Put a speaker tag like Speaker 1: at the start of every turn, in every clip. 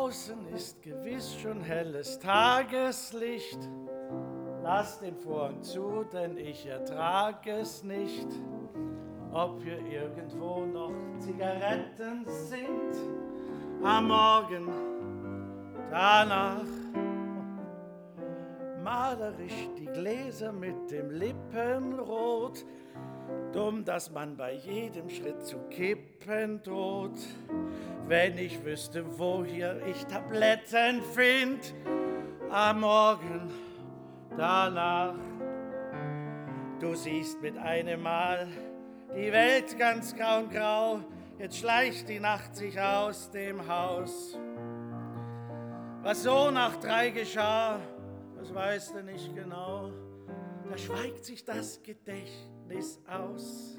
Speaker 1: Draußen ist gewiss schon helles Tageslicht. Lass den Vorhang zu, denn ich ertrag es nicht. Ob hier irgendwo noch Zigaretten sind, am Morgen danach. Malerisch die Gläser mit dem Lippenrot, dumm, dass man bei jedem Schritt zu kippen droht. Wenn ich wüsste, wo hier ich Tabletten find, am Morgen danach. Du siehst mit einem Mal die Welt ganz grau und grau, jetzt schleicht die Nacht sich aus dem Haus. Was so nach 3 geschah, das weißt du nicht genau, da schweigt sich das Gedächtnis aus.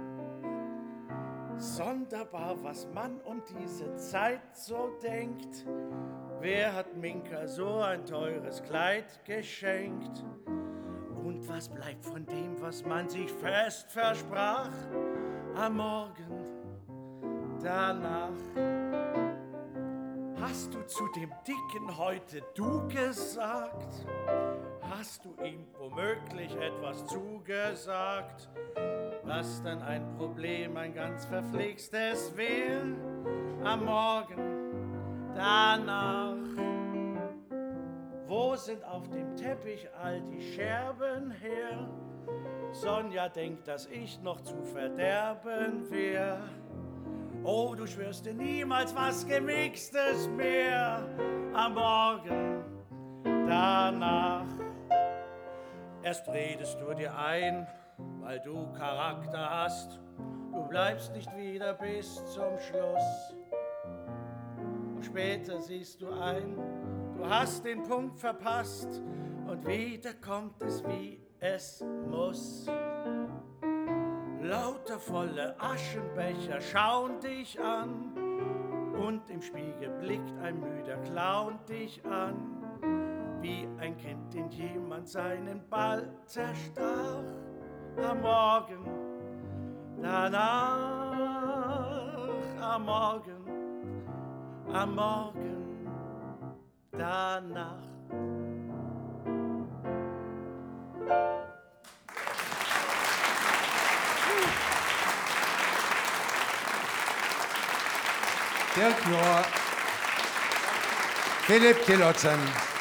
Speaker 1: Sonderbar, was man um diese Zeit so denkt. Wer hat Minka so ein teures Kleid geschenkt? Und was bleibt von dem, was man sich fest versprach? Am Morgen danach. Hast du zu dem Dicken heute du gesagt? Hast du ihm womöglich etwas zugesagt, was dann ein Problem, ein ganz verflixtes wär? Am Morgen danach. Wo sind auf dem Teppich all die Scherben her? Sonja denkt, dass ich noch zu verderben wär. Oh, du schwörst dir niemals was Gemixtes mehr. Am Morgen danach. Erst redest du dir ein, weil du Charakter hast. Du bleibst nicht wieder bis zum Schluss. Und später siehst du ein, du hast den Punkt verpasst. Und wieder kommt es, wie es muss. Lauter volle Aschenbecher schauen dich an. Und im Spiegel blickt ein müder Clown dich an. Wie ein Kind, den jemand seinen Ball zerstach. Am Morgen danach. Am Morgen danach.
Speaker 2: Dirk Nohr, Philipp Tillotson.